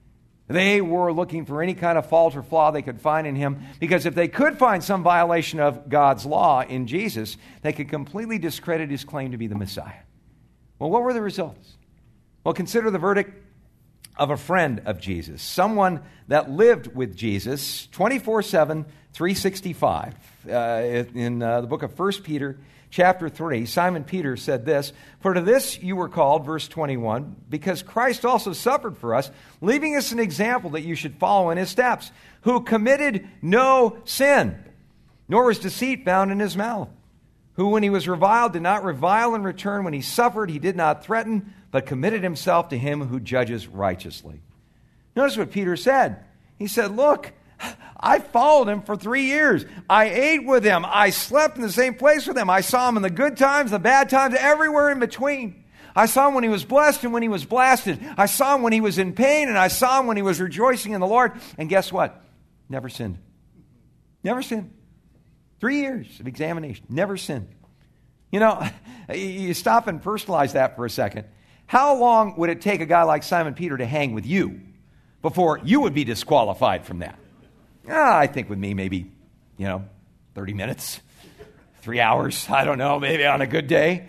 They were looking for any kind of fault or flaw they could find in him, because if they could find some violation of God's law in Jesus, they could completely discredit his claim to be the Messiah. Well, what were the results? Well, consider the verdict of a friend of Jesus, someone that lived with Jesus twenty-four seven, three sixty-five. Uh, in uh, the book of First Peter, chapter three, Simon Peter said this, "For to this you were called," verse twenty-one, "because Christ also suffered for us, leaving us an example that you should follow in his steps, who committed no sin, nor was deceit found in his mouth, who when he was reviled did not revile in return, when he suffered he did not threaten, but committed himself to him who judges righteously." Notice what Peter said. He said, look, I followed him for three years. I ate with him. I slept in the same place with him. I saw him in the good times, the bad times, everywhere in between. I saw him when he was blessed and when he was blasted. I saw him when he was in pain, and I saw him when he was rejoicing in the Lord. And guess what? Never sinned. Never sinned. Three years of examination. Never sinned. You know, you stop and personalize that for a second. How long would it take a guy like Simon Peter to hang with you before you would be disqualified from that? Ah, I think with me, maybe, you know, thirty minutes, three hours, I don't know, maybe on a good day.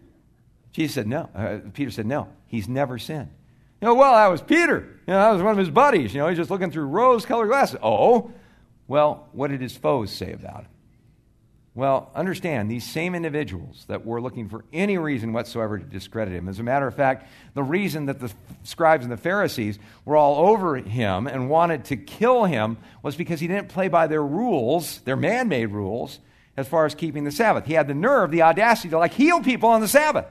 Jesus said no. Uh, Peter said no. He's never sinned. You know, well, that was Peter. You know, that was one of his buddies. You know, he's just looking through rose-colored glasses. Oh, well, what did his foes say about him? Well, understand, these same individuals that were looking for any reason whatsoever to discredit him. As a matter of fact, the reason that the scribes and the Pharisees were all over him and wanted to kill him was because he didn't play by their rules, their man-made rules, as far as keeping the Sabbath. He had the nerve, the audacity to like heal people on the Sabbath.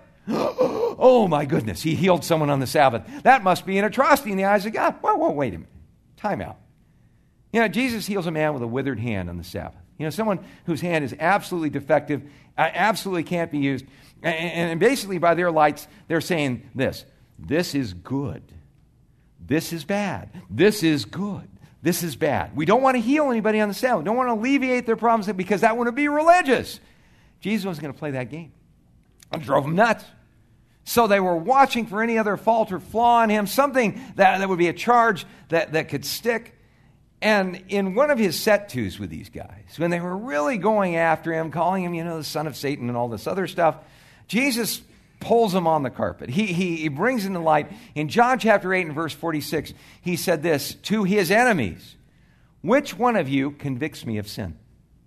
Oh my goodness, he healed someone on the Sabbath. That must be an atrocity in the eyes of God. Well, well wait a minute. Time out. You know, Jesus heals a man with a withered hand on the Sabbath. You know, someone whose hand is absolutely defective, absolutely can't be used. And basically, by their lights, they're saying this: this is good. This is bad. This is good. This is bad. We don't want to heal anybody on the Sabbath. We don't want to alleviate their problems because that wouldn't be religious. Jesus wasn't going to play that game. It drove them nuts. So they were watching for any other fault or flaw in him, something that, that would be a charge that, that could stick. And in one of his set-tos with these guys, when they were really going after him, calling him, you know, the son of Satan and all this other stuff, Jesus pulls him on the carpet. He, he, he brings him to light. In John chapter eight and verse forty-six, he said this to his enemies: "Which one of you convicts me of sin?"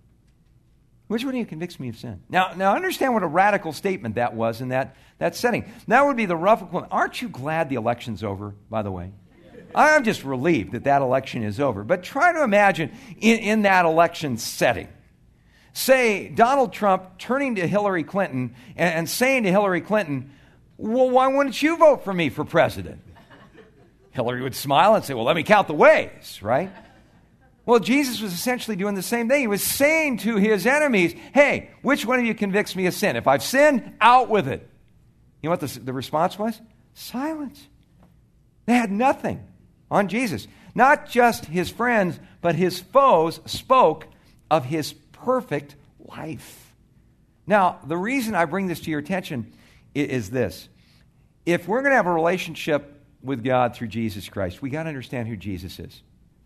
Which one of you convicts me of sin? Now, now understand what a radical statement that was in that, that setting. That would be the rough equivalent. Aren't you glad the election's over, by the way? I'm just relieved that that election is over. But try to imagine in, in that election setting. Say Donald Trump turning to Hillary Clinton and, and saying to Hillary Clinton, "Well, why wouldn't you vote for me for president?" Hillary would smile and say, "Well, let me count the ways," right? Well, Jesus was essentially doing the same thing. He was saying to his enemies, hey, which one of you convicts me of sin? If I've sinned, out with it. You know what the, the response was? Silence. They had nothing on Jesus. Not just his friends, but his foes spoke of his perfect life. Now, the reason I bring this to your attention is this. If we're going to have a relationship with God through Jesus Christ, we got to understand who Jesus is.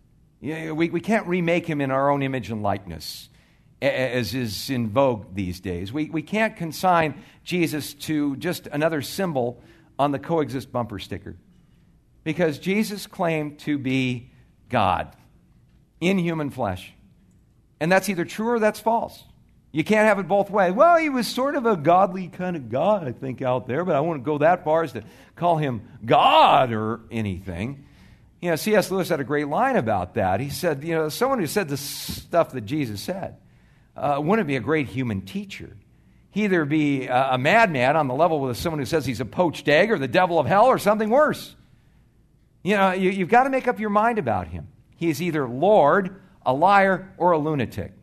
We, we can't remake him in our own image and likeness, as is in vogue these days. We, we can't consign Jesus to just another symbol on the coexist bumper sticker. Because Jesus claimed to be God in human flesh. And that's either true or that's false. You can't have it both ways. Well, he was sort of a godly kind of God, I think, out there, but I wouldn't go that far as to call him God or anything. You know, C S Lewis had a great line about that. He said, you know, someone who said the stuff that Jesus said uh, wouldn't be a great human teacher. He'd either be a, a madman on the level with someone who says he's a poached egg or the devil of hell or something worse. You know, you, you've got to make up your mind about him. He is either Lord, a liar, or a lunatic.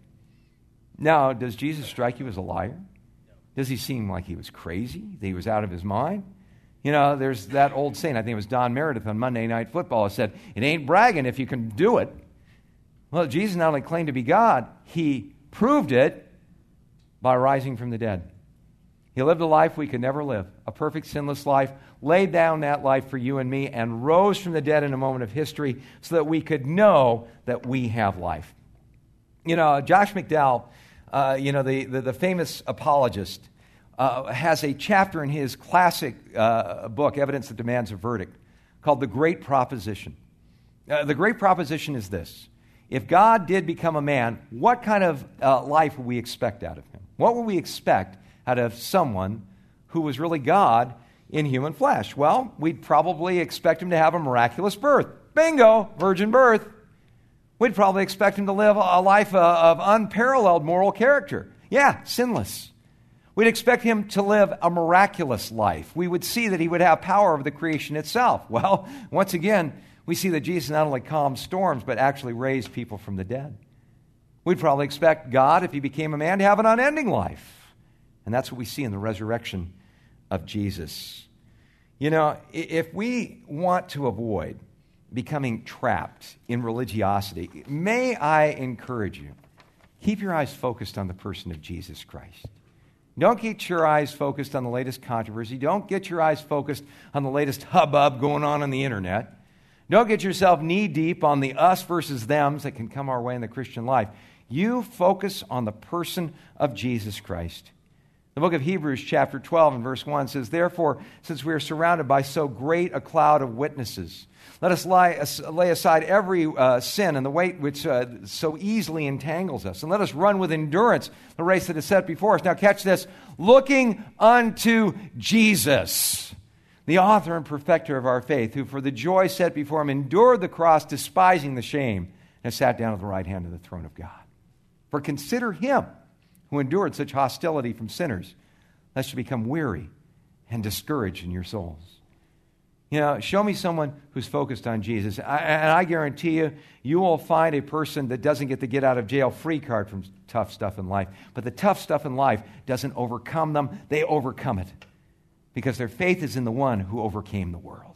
Now, does Jesus strike you as a liar? Does he seem like he was crazy, that he was out of his mind? You know, there's that old saying, I think it was Don Meredith on Monday Night Football, said, it ain't bragging if you can do it. Well, Jesus not only claimed to be God, he proved it by rising from the dead. He lived a life we could never live, a perfect, sinless life, laid down that life for you and me, and rose from the dead in a moment of history so that we could know that we have life. You know, Josh McDowell, uh, you know, the, the, the famous apologist, Uh, has a chapter in his classic uh, book, Evidence That Demands a Verdict, called the Great Proposition. Uh, the Great Proposition is this. If God did become a man, what kind of uh, life would we expect out of him? What would we expect out of someone who was really God in human flesh? Well, we'd probably expect him to have a miraculous birth. Bingo, virgin birth. We'd probably expect him to live a life of unparalleled moral character. Yeah, sinless. We'd expect him to live a miraculous life. We would see that he would have power over the creation itself. Well, once again, we see that Jesus not only calmed storms, but actually raised people from the dead. We'd probably expect God, if he became a man, to have an unending life. And that's what we see in the resurrection of Jesus. You know, if we want to avoid becoming trapped in religiosity, may I encourage you, keep your eyes focused on the person of Jesus Christ. Don't get your eyes focused on the latest controversy. Don't get your eyes focused on the latest hubbub going on on the internet. Don't get yourself knee-deep on the us versus thems that can come our way in the Christian life. You focus on the person of Jesus Christ. The book of Hebrews chapter twelve and verse one says, "Therefore, since we are surrounded by so great a cloud of witnesses, let us lie, lay aside every uh, sin and the weight which uh, so easily entangles us, and let us run with endurance the race that is set before us." Now catch this, looking unto Jesus, the author and perfecter of our faith, who for the joy set before him endured the cross, despising the shame, and sat down at the right hand of the throne of God. For consider him who endured such hostility from sinners, lest you become weary and discouraged in your souls. You know, show me someone who's focused on Jesus. I, and I guarantee you, you will find a person that doesn't get the get out of jail free card from tough stuff in life. But the tough stuff in life doesn't overcome them. They overcome it. Because their faith is in the one who overcame the world.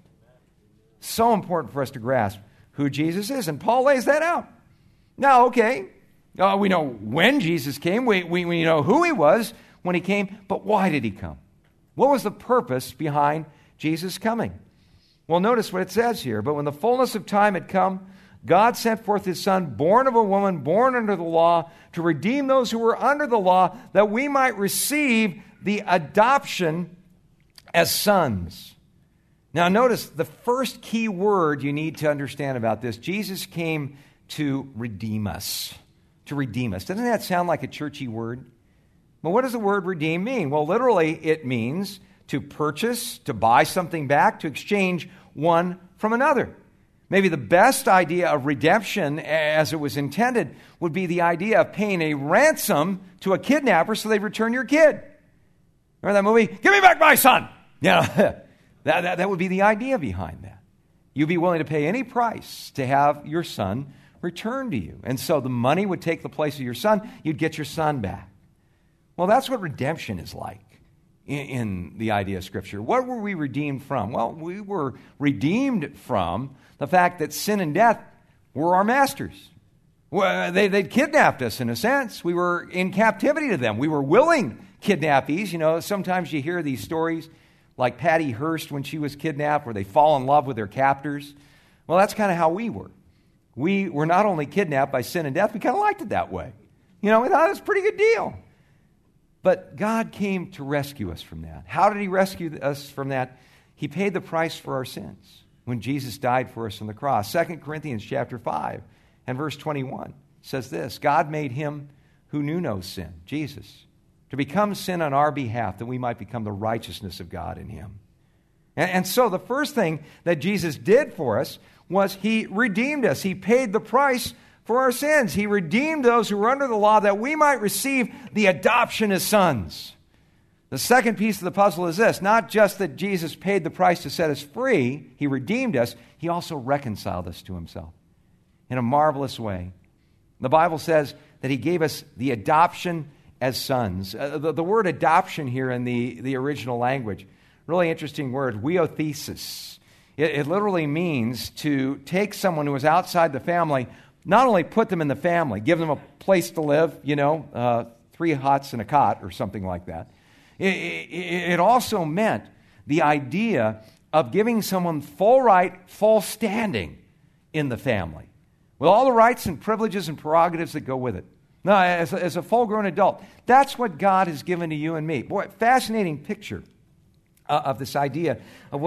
So important for us to grasp who Jesus is. And Paul lays that out. Now, okay, uh, we know when Jesus came. We, we, we know who he was when he came. But why did he come? What was the purpose behind Jesus coming? Well, notice what it says here. "But when the fullness of time had come, God sent forth his Son, born of a woman, born under the law, to redeem those who were under the law, that we might receive the adoption as sons." Now notice the first key word you need to understand about this. Jesus came to redeem us. To redeem us. Doesn't that sound like a churchy word? Well, what does the word redeem mean? Well, literally it means to purchase, to buy something back, to exchange one from another. Maybe the best idea of redemption as it was intended would be the idea of paying a ransom to a kidnapper so they return your kid. Remember that movie? "Give me back my son!" Yeah, that, that, that would be the idea behind that. You'd be willing to pay any price to have your son returned to you. And so the money would take the place of your son. You'd get your son back. Well, that's what redemption is like in, in the idea of Scripture. What were we redeemed from? Well, we were redeemed from the fact that sin and death were our masters. Well, they, they'd kidnapped us in a sense. We were in captivity to them. We were willing kidnappees. You know, sometimes you hear these stories like Patty Hearst when she was kidnapped, where they fall in love with their captors. Well, that's kind of how we were. We were not only kidnapped by sin and death, we kind of liked it that way. You know, we thought it was a pretty good deal. But God came to rescue us from that. How did he rescue us from that? He paid the price for our sins when Jesus died for us on the cross. Second Corinthians chapter five and verse twenty-one says this: "God made him who knew no sin," Jesus, "to become sin on our behalf, that we might become the righteousness of God in him." And, and so the first thing that Jesus did for us was he redeemed us. He paid the price for our sins. He redeemed those who were under the law that we might receive the adoption as sons. The second piece of the puzzle is this: not just that Jesus paid the price to set us free, he redeemed us, he also reconciled us to himself in a marvelous way. The Bible says that he gave us the adoption as sons. Uh, the, the word adoption here in the, the original language, really interesting word, weothesis. It, it literally means to take someone who is outside the family, not only put them in the family, give them a place to live, you know, uh, three huts and a cot or something like that. It, it, it also meant the idea of giving someone full right, full standing in the family, with all the rights and privileges and prerogatives that go with it. Now, as a, as a full-grown adult, that's what God has given to you and me. Boy, fascinating picture uh, of this idea of what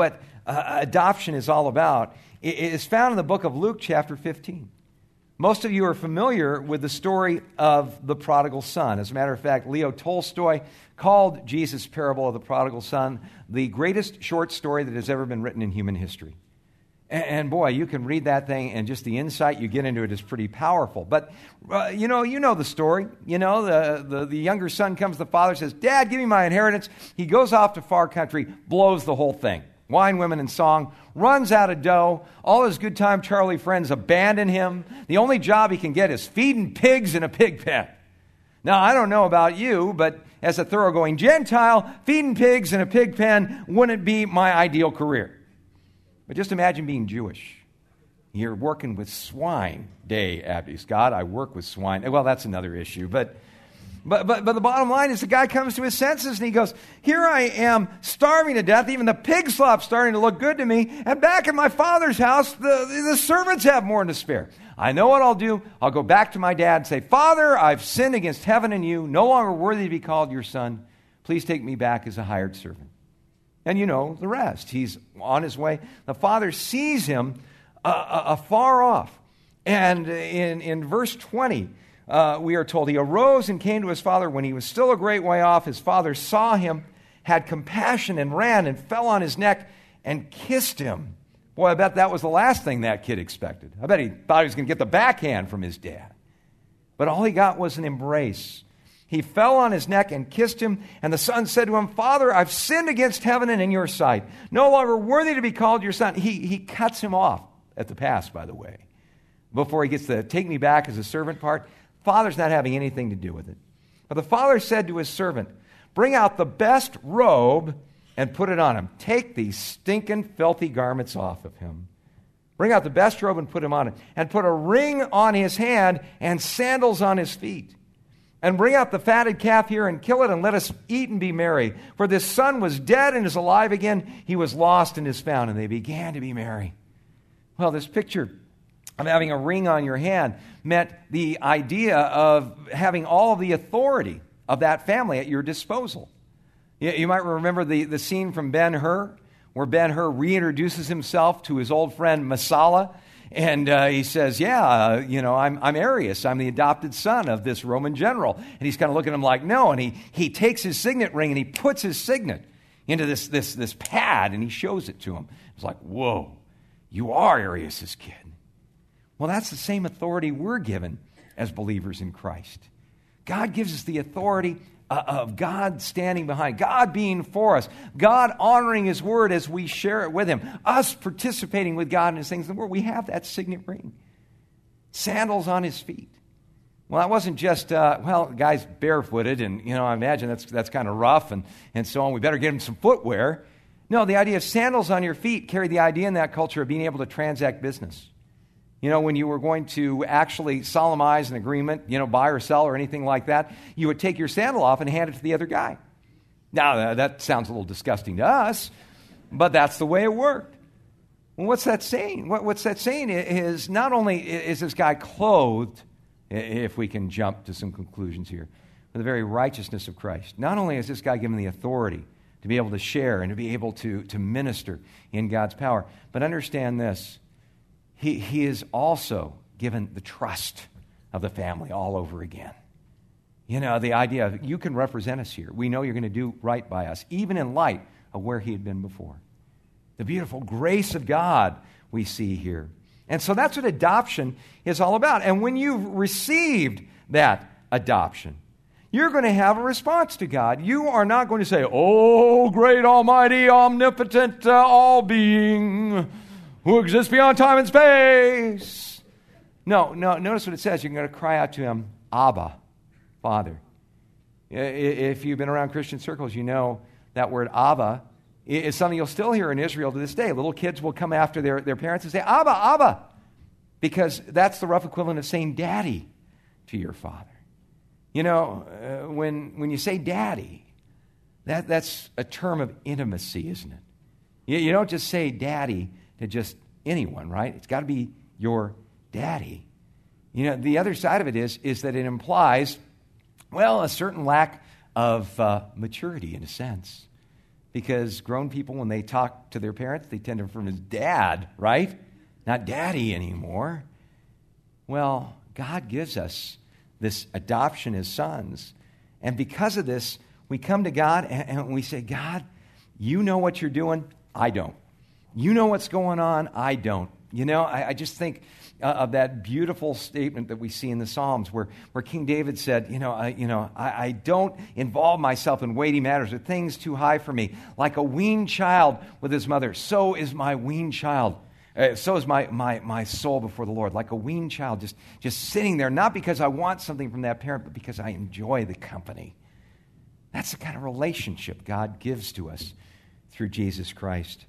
uh, adoption is all about is found in the book of Luke chapter fifteen. Most of you are familiar with the story of the prodigal son. As a matter of fact, Leo Tolstoy called Jesus' parable of the prodigal son the greatest short story that has ever been written in human history. And, and boy, you can read that thing, and just the insight you get into it is pretty powerful. But, uh, you know, you know the story. You know, the, the, the younger son comes to the father, says, "Dad, give me my inheritance." He goes off to far country, blows the whole thing. Wine, women, and song, runs out of dough. All his good time Charlie friends abandon him. The only job he can get is feeding pigs in a pig pen. Now, I don't know about you, but as a thoroughgoing Gentile, feeding pigs in a pig pen wouldn't be my ideal career. But just imagine being Jewish. You're working with swine day, Abby Scott. I work with swine. Well, that's another issue, but... But, but but the bottom line is the guy comes to his senses and he goes, "Here I am starving to death. Even the pig slop's starting to look good to me. And back in my father's house, the, the servants have more than to spare. I know what I'll do. I'll go back to my dad and say, 'Father, I've sinned against heaven and you. No longer worthy to be called your son. Please take me back as a hired servant.'" And you know the rest. He's on his way. The father sees him uh, afar off. And in, in verse twenty, Uh, we are told, he arose and came to his father. When he was still a great way off, his father saw him, had compassion, and ran and fell on his neck and kissed him. Boy, I bet that was the last thing that kid expected. I bet he thought he was going to get the backhand from his dad. But all he got was an embrace. He fell on his neck and kissed him, and the son said to him, "Father, I've sinned against heaven and in your sight. No longer worthy to be called your son." He, he cuts him off at the pass, by the way, before he gets the "take me back as a servant" part. Father's not having anything to do with it. But the father said to his servant, "Bring out the best robe and put it on him. Take these stinking, filthy garments off of him. Bring out the best robe and put him on him. And put a ring on his hand and sandals on his feet. And bring out the fatted calf here and kill it, and let us eat and be merry. For this son was dead and is alive again. He was lost and is found." And they began to be merry. Well, this picture of having a ring on your hand meant the idea of having all of the authority of that family at your disposal. You, you might remember the, the scene from Ben-Hur, where Ben-Hur reintroduces himself to his old friend Messala, and uh, he says, yeah, uh, you know, I'm, I'm Arius. I'm the adopted son of this Roman general. And he's kind of looking at him like, no, and he, he takes his signet ring and he puts his signet into this, this, this pad, and he shows it to him. It's like, whoa, you are Arius' kid. Well, that's the same authority we're given as believers in Christ. God gives us the authority uh, of God standing behind, God being for us, God honoring His word as we share it with Him, us participating with God in His things in the world. We have that signet ring. Sandals on His feet. Well, that wasn't just, uh, well, the guy's barefooted, and, you know, I imagine that's that's kind of rough and, and so on. We better get him some footwear. No, the idea of sandals on your feet carried the idea in that culture of being able to transact business. You know, when you were going to actually solemnize an agreement, you know, buy or sell or anything like that, you would take your sandal off and hand it to the other guy. Now, that sounds a little disgusting to us, but that's the way it worked. Well, what's that saying? What, what's that saying is not only is this guy clothed, if we can jump to some conclusions here, with the very righteousness of Christ. Not only is this guy given the authority to be able to share and to be able to, to minister in God's power, but understand this. He, he is also given the trust of the family all over again. You know, the idea of you can represent us here. We know you're going to do right by us, even in light of where he had been before. The beautiful grace of God we see here. And so that's what adoption is all about. And when you've received that adoption, you're going to have a response to God. You are not going to say, "Oh, great, almighty, omnipotent, uh, all-being, who exists beyond time and space." No, no, notice what it says. You're going to cry out to him, "Abba, Father." If you've been around Christian circles, you know that word Abba is something you'll still hear in Israel to this day. Little kids will come after their, their parents and say, "Abba, Abba," because that's the rough equivalent of saying daddy to your father. You know, uh, when, when you say daddy, that, that's a term of intimacy, isn't it? You, you don't just say daddy to just anyone, right? It's got to be your daddy. You know, the other side of it is, is that it implies, well, a certain lack of uh, maturity in a sense. Because grown people, when they talk to their parents, they tend to refer to them as dad, right? Not daddy anymore. Well, God gives us this adoption as sons. And because of this, we come to God and, and we say, God, you know what you're doing. I don't. You know what's going on. I don't. You know, I, I just think uh, of that beautiful statement that we see in the Psalms where, where King David said, you know, I, you know I, I don't involve myself in weighty matters or things too high for me. Like a weaned child with his mother, so is my weaned child. Uh, so is my, my, my soul before the Lord. Like a weaned child, just, just sitting there, not because I want something from that parent, but because I enjoy the company. That's the kind of relationship God gives to us through Jesus Christ.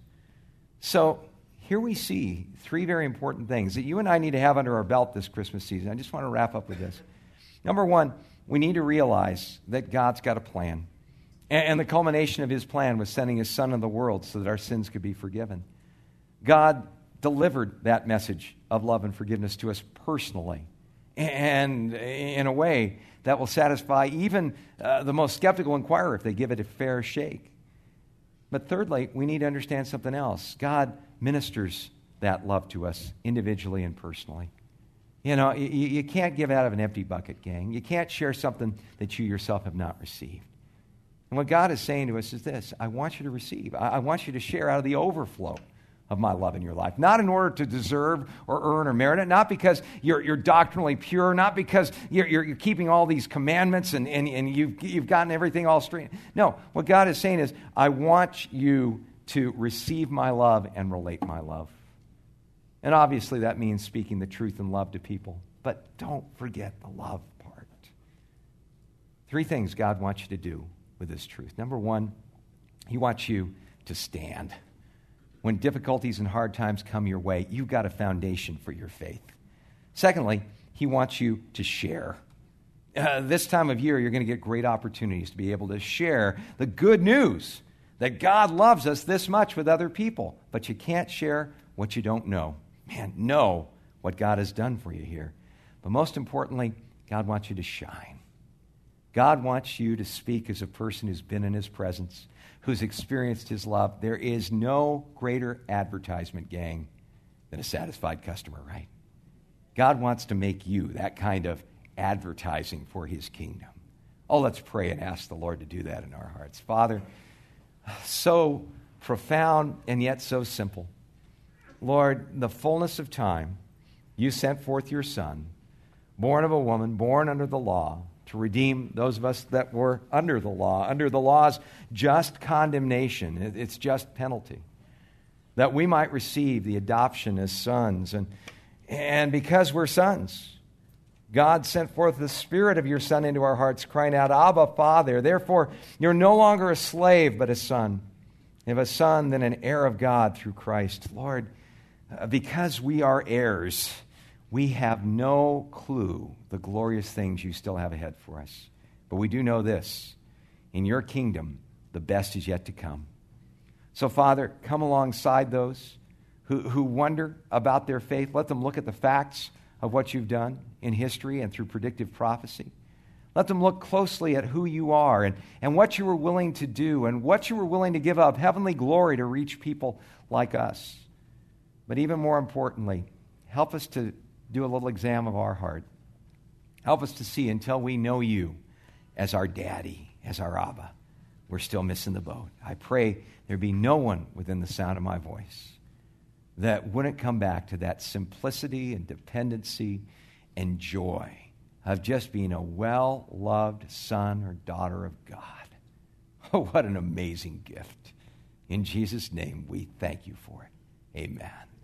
So here we see three very important things that you and I need to have under our belt this Christmas season. I just want to wrap up with this. Number one, we need to realize that God's got a plan. And the culmination of his plan was sending his Son in the world so that our sins could be forgiven. God delivered that message of love and forgiveness to us personally, and in a way that will satisfy even uh, the most skeptical inquirer if they give it a fair shake. But thirdly, we need to understand something else. God ministers that love to us individually and personally. You know, you, you can't give out of an empty bucket, gang. You can't share something that you yourself have not received. And what God is saying to us is this: I want you to receive. I, I want you to share out of the overflow of my love in your life. Not in order to deserve or earn or merit it, not because you're, you're doctrinally pure, not because you're, you're, you're keeping all these commandments and, and, and you've, you've gotten everything all straight. No, what God is saying is, I want you to receive my love and relate my love. And obviously that means speaking the truth in love to people. But don't forget the love part. Three things God wants you to do with this truth. Number one, he wants you to stand. When difficulties and hard times come your way, you've got a foundation for your faith. Secondly, he wants you to share. Uh, this time of year, you're going to get great opportunities to be able to share the good news that God loves us this much with other people. But you can't share what you don't know. Man, know what God has done for you here. But most importantly, God wants you to shine. God wants you to speak as a person who's been in his presence, who's experienced his love. There is no greater advertisement, gang, than a satisfied customer, right? God wants to make you that kind of advertising for his kingdom. Oh, let's pray and ask the Lord to do that in our hearts. Father, so profound and yet so simple. Lord, the fullness of time, you sent forth your Son, born of a woman, born under the law, to redeem those of us that were under the law, under the law's just condemnation, its just penalty, that we might receive the adoption as sons. And, and because we're sons, God sent forth the Spirit of your Son into our hearts, crying out, Abba, Father. Therefore, you're no longer a slave, but a son. If a son, then an heir of God through Christ. Lord, because we are heirs, we have no clue the glorious things you still have ahead for us. But we do know this: in your kingdom, the best is yet to come. So, Father, come alongside those who, who wonder about their faith. Let them look at the facts of what you've done in history and through predictive prophecy. Let them look closely at who you are and, and what you were willing to do and what you were willing to give up heavenly glory to reach people like us. But even more importantly, help us to do a little exam of our heart. Help us to see, until we know you as our daddy, as our Abba, we're still missing the boat. I pray there be no one within the sound of my voice that wouldn't come back to that simplicity and dependency and joy of just being a well-loved son or daughter of God. Oh, what an amazing gift. In Jesus' name, we thank you for it. Amen.